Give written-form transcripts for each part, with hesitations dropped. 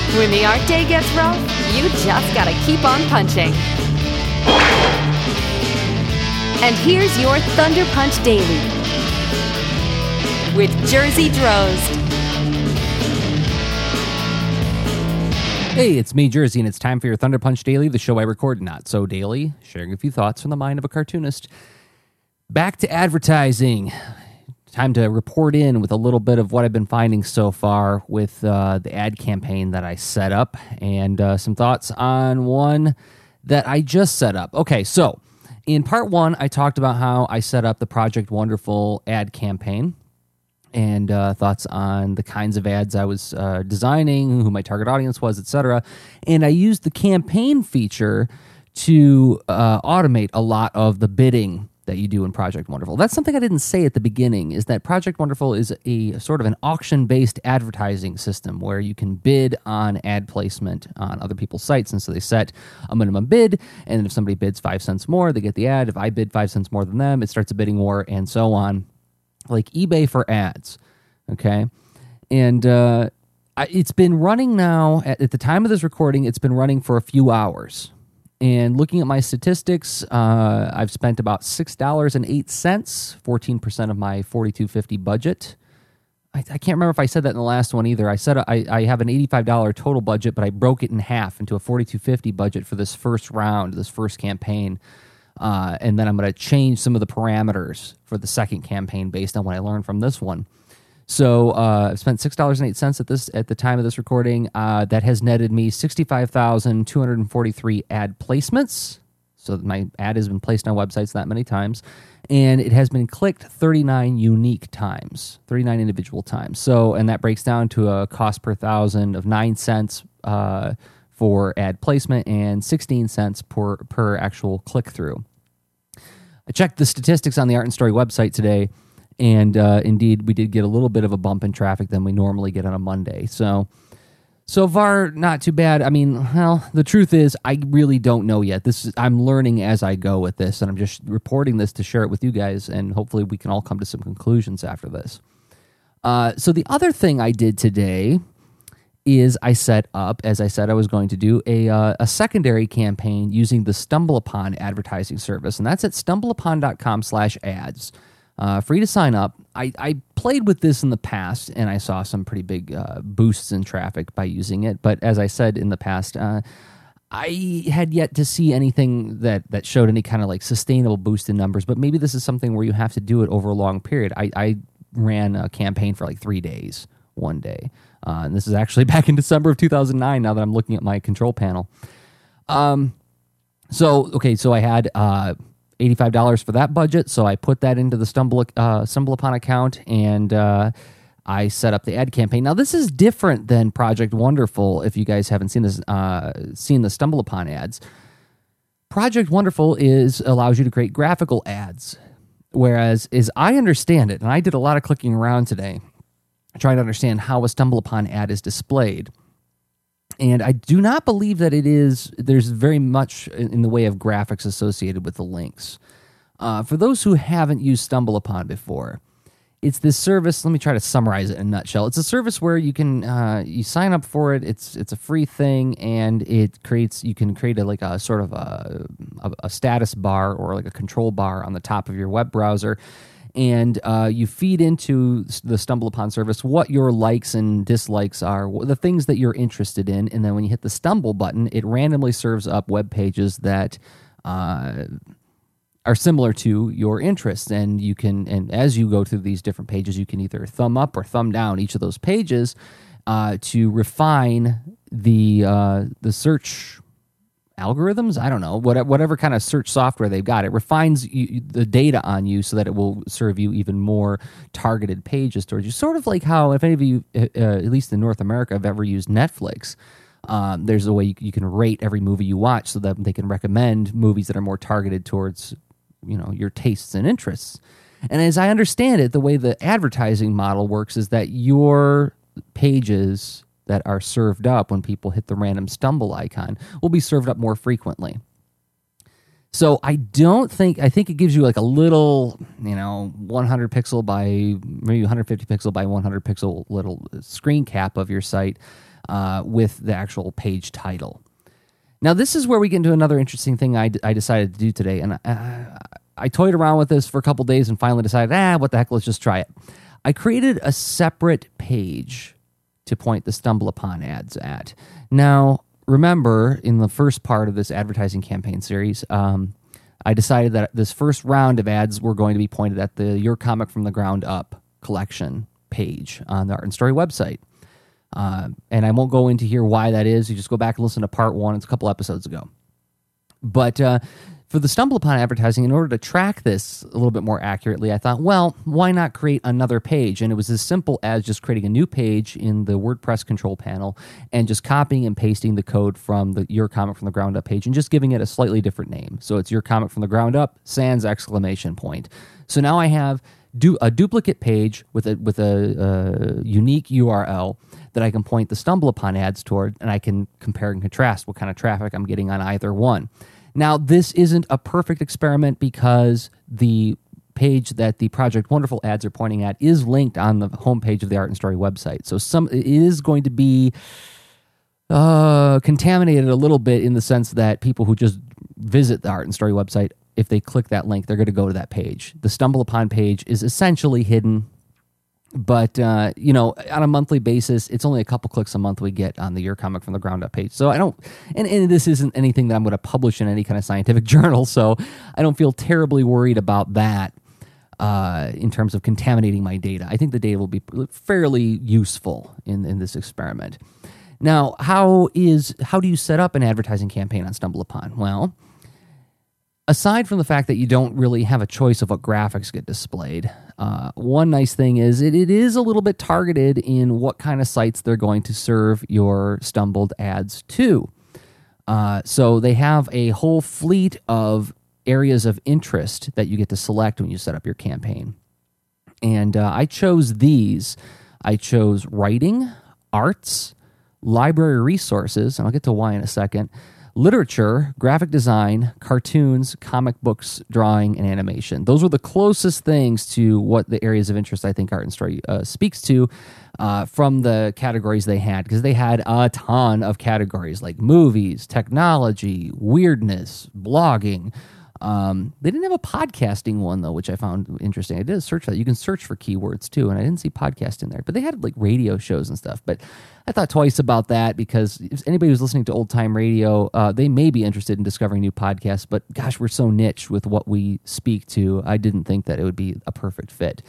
When the art day gets rough, you just gotta keep on punching. And here's your Thunder Punch Daily with Jersey Drozd. Hey, it's me, Jersey, and it's time for your Thunder Punch Daily, the show I record not so daily, sharing a few thoughts from the mind of a cartoonist. Back to advertising. Time to report in with a little bit of what I've been finding so far with the ad campaign that I set up, and some thoughts on one that I just set up. Okay, so in part one, I talked about how I set up the Project Wonderful ad campaign, and thoughts on the kinds of ads I was designing, who my target audience was, etc. And I used the campaign feature to automate a lot of the bidding that you do in Project Wonderful. That's something I didn't say at the beginning, is that Project Wonderful is a sort of an auction-based advertising system where you can bid on ad placement on other people's sites. And so they set a minimum bid, and if somebody bids 5 cents more, they get the ad. If I bid 5 cents more than them, it starts a bidding war, and so on. Like eBay for ads, okay? And it's been running now, at the time of this recording, it's been running for a few hours. And looking at my statistics, I've spent about $6.08, 14% of my $42.50 budget. I can't remember if I said that in the last one either. I said I have an $85 total budget, but I broke it in half into a $42.50 budget for this first round, this first campaign. And then I'm going to change some of the parameters for the second campaign based on what I learned from this one. So I've spent $6.08 at the time of this recording. That has netted me 65,243 ad placements. So my ad has been placed on websites that many times. And it has been clicked 39 unique times, 39 individual times. So, and that breaks down to a cost per thousand of 9 cents for ad placement and 16 cents per actual click-through. I checked the statistics on the Art and Story website today, and indeed, we did get a little bit of a bump in traffic than we normally get on a Monday. So far, not too bad. I mean, well, the truth is, I really don't know yet. I'm learning as I go with this, and I'm just reporting this to share it with you guys, and hopefully we can all come to some conclusions after this. So the other thing I did today is I set up, as I said I was going to do, a secondary campaign using the StumbleUpon advertising service, and that's at stumbleupon.com/ads. Free to sign up. I played with this in the past, and I saw some pretty big boosts in traffic by using it. But as I said in the past, I had yet to see anything that showed any kind of like sustainable boost in numbers. But maybe this is something where you have to do it over a long period. I ran a campaign for like 3 days, one day. And this is actually back in December of 2009, now that I'm looking at my control panel. So I had $85 for that budget, so I put that into the StumbleUpon account, and I set up the ad campaign. Now, this is different than Project Wonderful. If you guys haven't seen this, seen the StumbleUpon ads, Project Wonderful allows you to create graphical ads, whereas, as I understand it, and I did a lot of clicking around today, trying to understand how a StumbleUpon ad is displayed. And I do not believe that there's very much in the way of graphics associated with the links. For those who haven't used StumbleUpon before, it's this service. Let me try to summarize it in a nutshell. It's a service where you can you sign up for it. It's a free thing, and you can create a sort of a status bar or like a control bar on the top of your web browser. And you feed into the StumbleUpon service what your likes and dislikes are, the things that you're interested in, and then when you hit the Stumble button, it randomly serves up web pages that are similar to your interests. And as you go through these different pages, you can either thumb up or thumb down each of those pages to refine the search algorithms. I don't know, whatever kind of search software they've got. It refines the data on you so that it will serve you even more targeted pages towards you. Sort of like how, if any of you, at least in North America, have ever used Netflix, there's a way you can rate every movie you watch so that they can recommend movies that are more targeted towards, your tastes and interests. And as I understand it, the way the advertising model works is that your pages that are served up when people hit the random stumble icon will be served up more frequently. So I think it gives you like a little, 100 pixel by maybe 150 pixel by 100 pixel little screen cap of your site. with the actual page title. Now, this is where we get into another interesting thing I decided to do today, and I toyed around with this for a couple days and finally decided, what the heck, let's just try it. I created a separate page to point the StumbleUpon ads at. Now, remember, in the first part of this advertising campaign series, I decided that this first round of ads were going to be pointed at the Your Comic from the Ground Up collection page on the Art and Story website. And I won't go into here why that is. You just go back and listen to part 1. It's a couple episodes ago. But for the StumbleUpon advertising, in order to track this a little bit more accurately, I thought, well, why not create another page? And it was as simple as just creating a new page in the WordPress control panel and just copying and pasting the code from the Your Comic from the Ground Up page and just giving it a slightly different name. So it's Your Comic from the Ground Up, sans exclamation point. So now I have a duplicate page with a unique URL that I can point the StumbleUpon ads toward, and I can compare and contrast what kind of traffic I'm getting on either one. Now, this isn't a perfect experiment because the page that the Project Wonderful ads are pointing at is linked on the homepage of the Art and Story website. So it is going to be contaminated a little bit in the sense that people who just visit the Art and Story website, if they click that link, they're going to go to that page. The StumbleUpon page is essentially hidden, but on a monthly basis, it's only a couple clicks a month we get on the Your Comic from the Ground Up page. So I don't, and this isn't anything that I'm going to publish in any kind of scientific journal, so I don't feel terribly worried about that in terms of contaminating my data. I think the data will be fairly useful in this experiment. Now, how do you set up an advertising campaign on StumbleUpon? Well, aside from the fact that you don't really have a choice of what graphics get displayed, one nice thing is it is a little bit targeted in what kind of sites they're going to serve your stumbled ads to. So they have a whole fleet of areas of interest that you get to select when you set up your campaign. And I chose these. I chose writing, arts, library resources, and I'll get to why in a second, literature, graphic design, cartoons, comic books, drawing, and animation. Those were the closest things to what the areas of interest I think Art and Story speaks to from the categories they had, because they had a ton of categories like movies, technology, weirdness, blogging. They didn't have a podcasting one, though, which I found interesting. I did a search for that. You can search for keywords, too, and I didn't see podcast in there. But they had, like, radio shows and stuff. But I thought twice about that because if anybody who's listening to old-time radio, they may be interested in discovering new podcasts. But, gosh, we're so niche with what we speak to, I didn't think that it would be a perfect fit.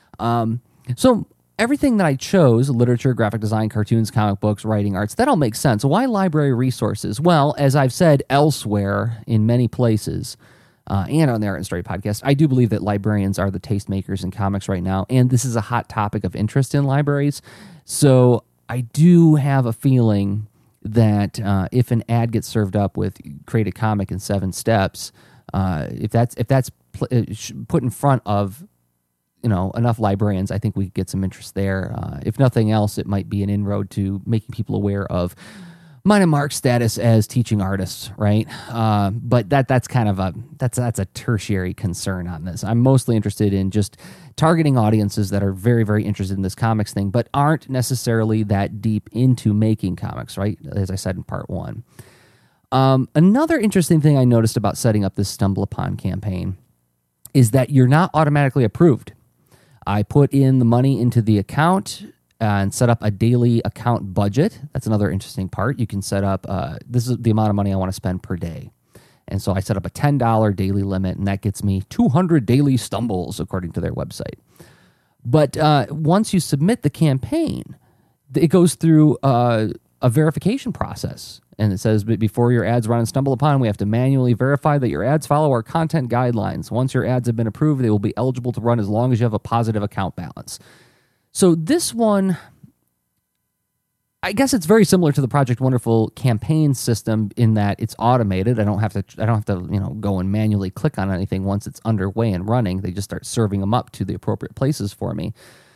So everything that I chose, literature, graphic design, cartoons, comic books, writing, arts, that all makes sense. Why library resources? Well, as I've said elsewhere in many places, and on the Art and Story podcast, I do believe that librarians are the tastemakers in comics right now, and this is a hot topic of interest in libraries. So I do have a feeling that if an ad gets served up with create a comic in 7 steps, if that's put in front of enough librarians, I think we get some interest there. If nothing else, it might be an inroad to making people aware of mine and Mark's status as teaching artists, right? But that's kind of that's a tertiary concern on this. I'm mostly interested in just targeting audiences that are very, very interested in this comics thing, but aren't necessarily that deep into making comics, right? As I said in part 1. Another interesting thing I noticed about setting up this StumbleUpon campaign is that you're not automatically approved. I put in the money into the account and set up a daily account budget. That's another interesting part. You can set up, this is the amount of money I want to spend per day. And so I set up a $10 daily limit, and that gets me 200 daily stumbles, according to their website. But once you submit the campaign, it goes through a verification process. And it says, before your ads run on StumbleUpon, we have to manually verify that your ads follow our content guidelines. Once your ads have been approved, they will be eligible to run as long as you have a positive account balance. So this one, I guess it's very similar to the Project Wonderful campaign system in that it's automated. I don't have to go and manually click on anything once it's underway and running. They just start serving them up to the appropriate places for me.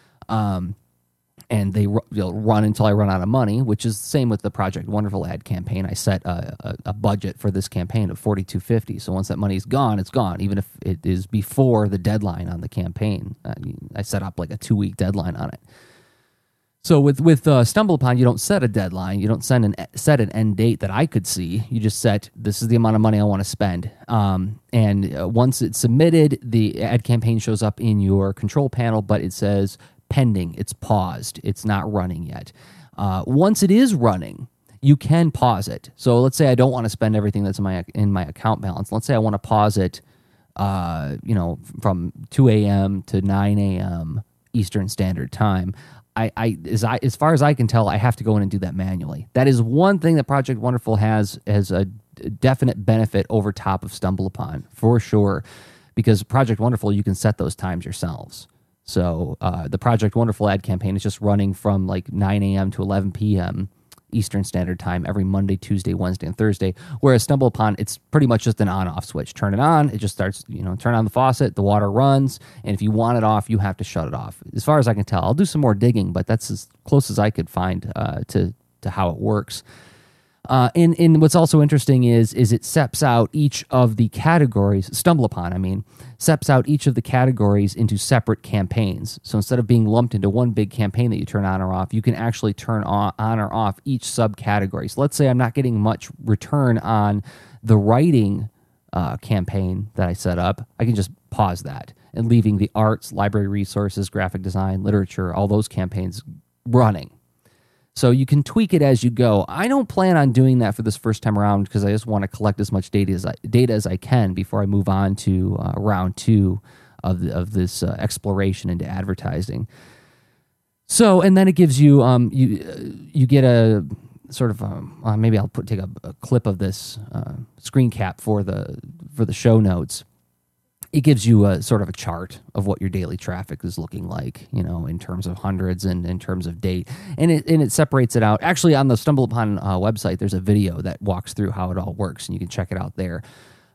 And they'll run until I run out of money, which is the same with the Project Wonderful ad campaign. I set a budget for this campaign of $42.50. So once that money's gone, it's gone, even if it is before the deadline on the campaign. I set up like a 2-week deadline on it. So with StumbleUpon, you don't set a deadline. You don't set an end date that I could see. You just set, this is the amount of money I want to spend. And once it's submitted, the ad campaign shows up in your control panel, but it says pending. It's paused. It's not running yet. Once it is running, you can pause it. So let's say I don't want to spend everything that's in my account balance. Let's say I want to pause it, from 2 a.m. to 9 a.m. Eastern Standard Time. As far as I can tell, I have to go in and do that manually. That is one thing that Project Wonderful has as a definite benefit over top of StumbleUpon, for sure, because Project Wonderful, you can set those times yourselves. So the Project Wonderful ad campaign is just running from like 9 a.m. to 11 p.m. Eastern Standard Time every Monday, Tuesday, Wednesday, and Thursday. Whereas StumbleUpon, it's pretty much just an on-off switch. Turn it on, it just starts, turn on the faucet, the water runs, and if you want it off, you have to shut it off. As far as I can tell, I'll do some more digging, but that's as close as I could find to how it works. And what's also interesting is it sets out each of the categories, StumbleUpon, sets out each of the categories into separate campaigns. So instead of being lumped into one big campaign that you turn on or off, you can actually turn on or off each subcategory. So let's say I'm not getting much return on the writing campaign that I set up. I can just pause that and leaving the arts, library resources, graphic design, literature, all those campaigns running. So you can tweak it as you go. I don't plan on doing that for this first time around because I just want to collect as much data as I can before I move on to round 2 of this exploration into advertising. So, and then it gives you you get a sort of maybe I'll take a clip of this screen cap for the show notes. It gives you a sort of a chart of what your daily traffic is looking like, in terms of hundreds and in terms of date. And it separates it out. Actually, on the StumbleUpon website, there's a video that walks through how it all works, and you can check it out there.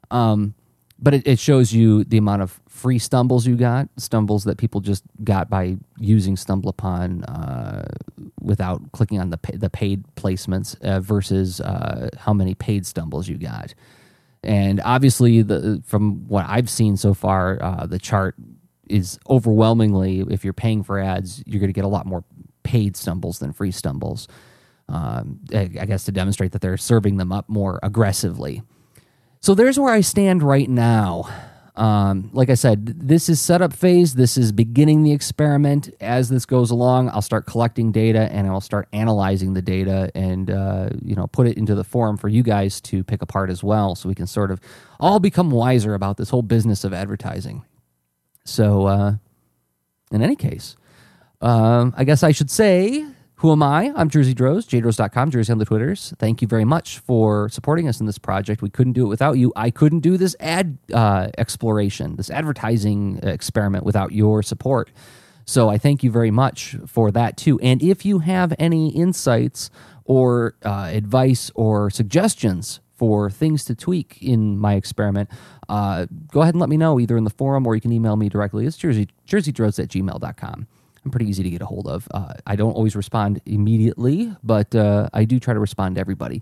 But it shows you the amount of free stumbles you got, stumbles that people just got by using StumbleUpon without clicking on the paid placements versus how many paid stumbles you got. And obviously, from what I've seen so far, the chart is overwhelmingly, if you're paying for ads, you're going to get a lot more paid stumbles than free stumbles. I guess to demonstrate that they're serving them up more aggressively. So there's where I stand right now. Like I said, this is setup phase. This is beginning the experiment. As this goes along, I'll start collecting data and I'll start analyzing the data and put it into the forum for you guys to pick apart as well, so we can sort of all become wiser about this whole business of advertising. So, in any case, I guess I should say, who am I? I'm Jersey Droz, jdroz.com, Jersey on the Twitters. Thank you very much for supporting us in this project. We couldn't do it without you. I couldn't do this ad exploration, this advertising experiment without your support. So I thank you very much for that too. And if you have any insights or advice or suggestions for things to tweak in my experiment, go ahead and let me know either in the forum or you can email me directly. It's jerseydroz@gmail.com. I'm pretty easy to get a hold of. I don't always respond immediately, but I do try to respond to everybody.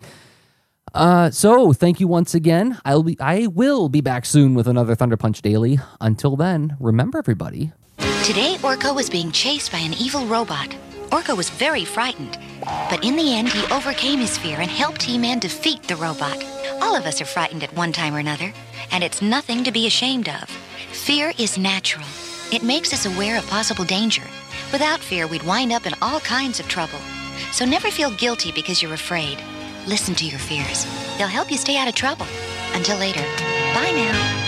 So thank you once again. I will be back soon with another Thunder Punch Daily. Until then, remember everybody. Today, Orko was being chased by an evil robot. Orko was very frightened, but in the end, he overcame his fear and helped He-Man defeat the robot. All of us are frightened at one time or another, and it's nothing to be ashamed of. Fear is natural. It makes us aware of possible danger. Without fear, we'd wind up in all kinds of trouble. So never feel guilty because you're afraid. Listen to your fears. They'll help you stay out of trouble. Until later. Bye now.